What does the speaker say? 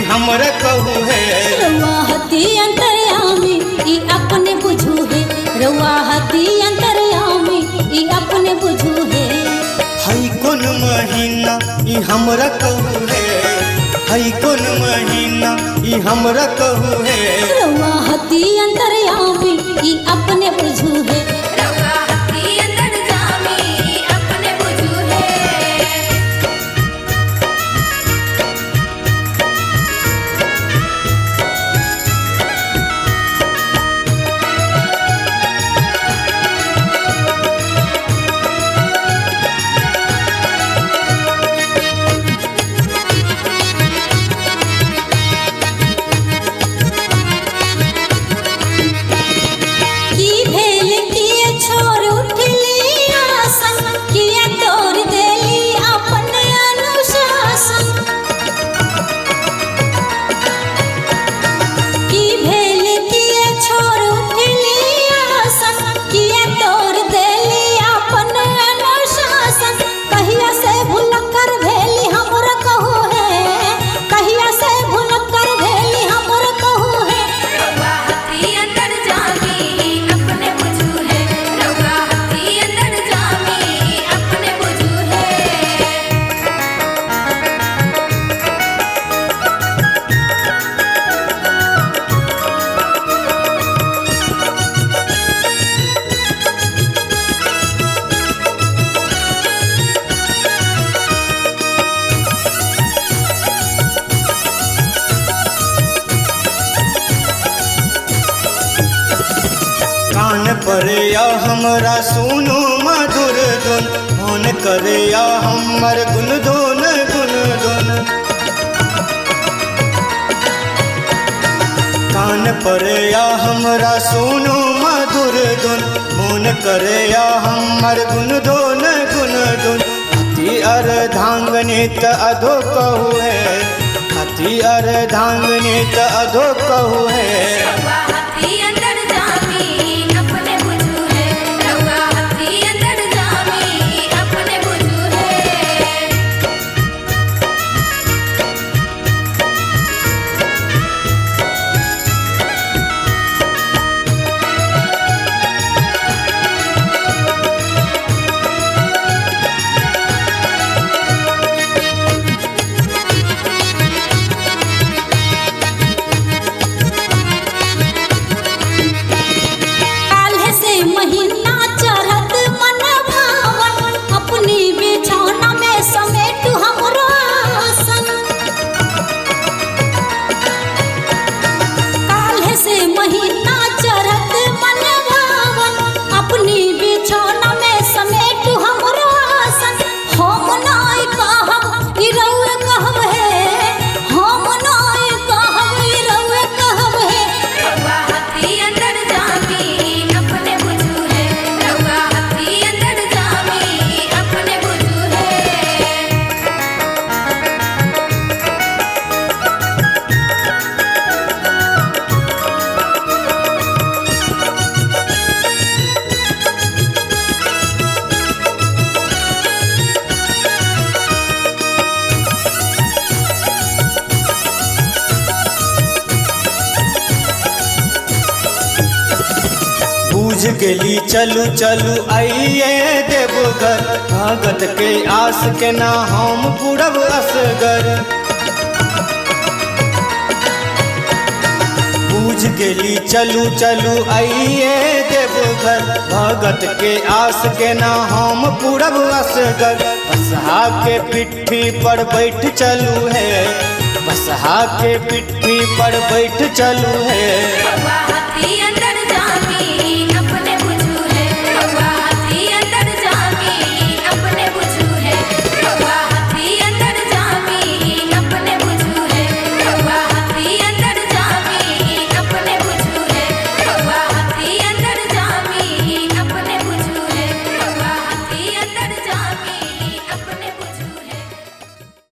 हमरा कहू है। रउआ हती अंतर्यामी ई अपने बुझू है। रउआ हती अंतर्यामी ई अपने बुझू है। हई कौन महीना ई हमरा कहू है। हई कौन महीना ई हमरा कहू है। रउआ हती अंतर्यामी ई अपने बुझू है। कान पर या हमरा सुनो मधुर धुन। मन करे या हमर गुनधुन गुनधुन। कान पर या हमरा सुनो मधुर धुन। मन करे या हमर गुनधुन गुनधुन। हती अर्धांगनी त अधो कहू है। हती अर्धांगनी त अधो कहू है। बुझ गेली चलू चलू आइए देवघर। भगत के आस के ना हम पूरब असगर। बुझ गेली चलू चलू आइए देवघर। भगत के आस के ना हम पूरब असगर। बसहा के पिट्ठी पर बैठ चलू है। बसहा के पिट्ठी पर बैठ चलू है।